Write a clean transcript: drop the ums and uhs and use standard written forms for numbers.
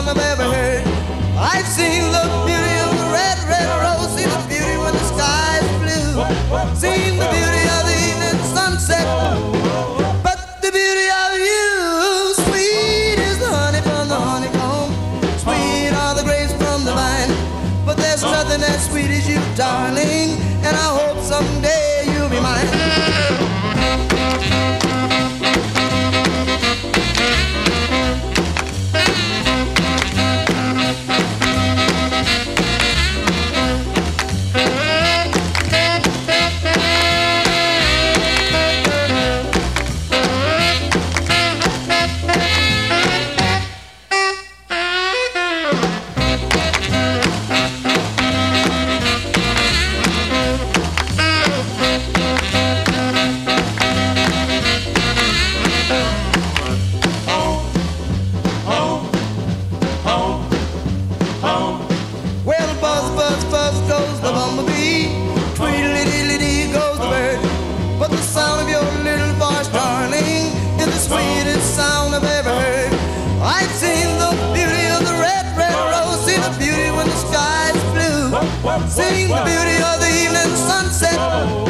sound I've ever heard. I've seen the beauty of the red, red rose, seen the beauty when the sky is blue, seen the beauty of the evening sunset, but the beauty of you, sweet is the honey from the honeycomb, sweet are the grapes from the vine, but there's nothing as sweet as you, darling, and I hope someday you'll be mine. Buzz goes the bumblebee, tweedledee goes the bird, but the sound of your little voice, darling, is the sweetest sound I've ever heard. I've seen the beauty of the red, red rose, seen the beauty when the sky is blue, seen the beauty of the evening sunset,